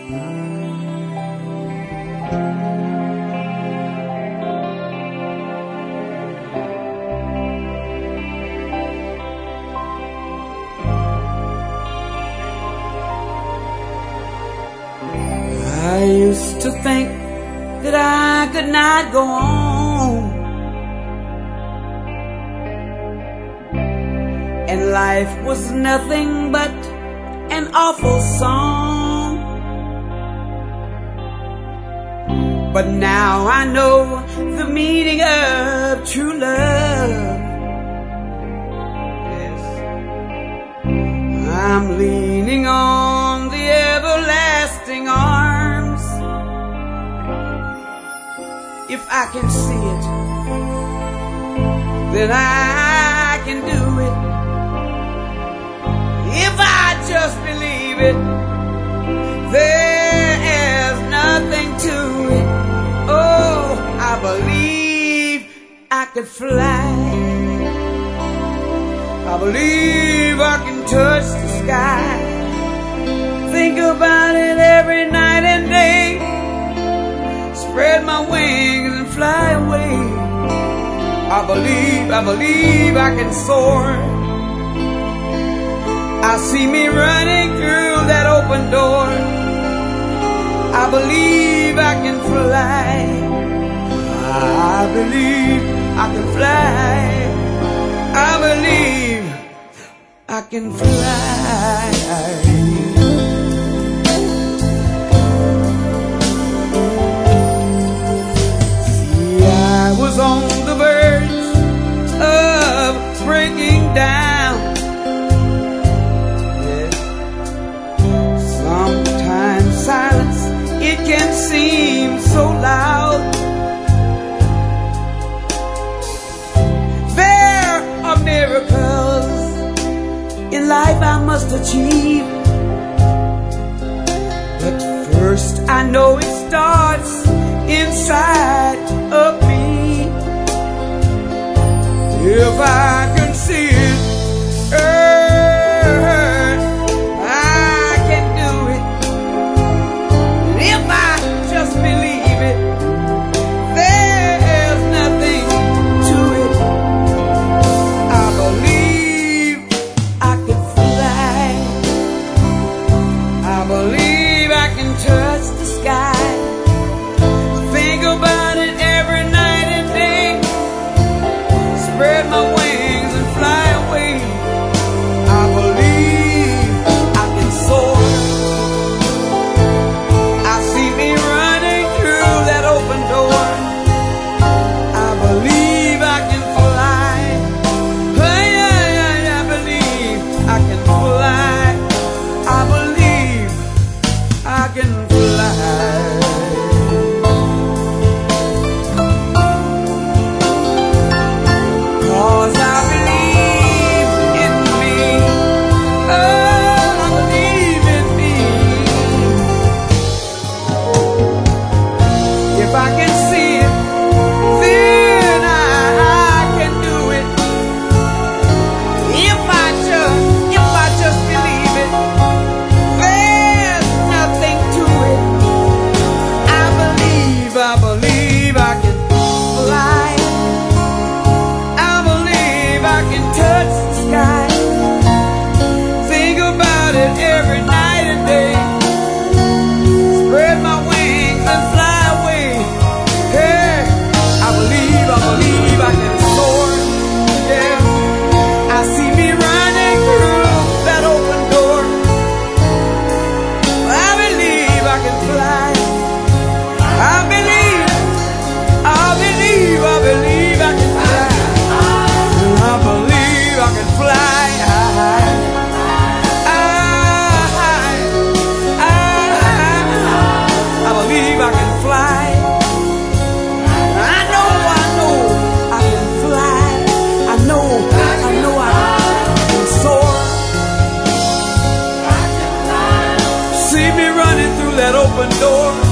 I used to think that I could not go on, and life was nothing but an awful song. But now I know the meaning of true love. Yes, I'm leaning on the everlasting arms. If I can see it, then I can do it. If I just believe it, there's nothing to it. Oh, I believe I could fly. I believe I can touch the sky. Think about it every night and day. Spread my wings and fly away. I believe I can soar. I see me running through that open door. I believe I can fly. I believe I can fly. I believe I can fly. I was on the verge of breaking down. Yes. Sometimes silence, it can seem so loud. There are miracles in life I must achieve, but first I know it starts inside of me. If I can see it, I can do it. And if I just believe it, there's nothing to it. I believe I can fly. I believe I can touch the sky. Think about it every night and day. Spread my wings and fly away. I believe I can soar. I see me running through that open door. I believe I can fly. I believe I can fly. I believe I can fly. That open door.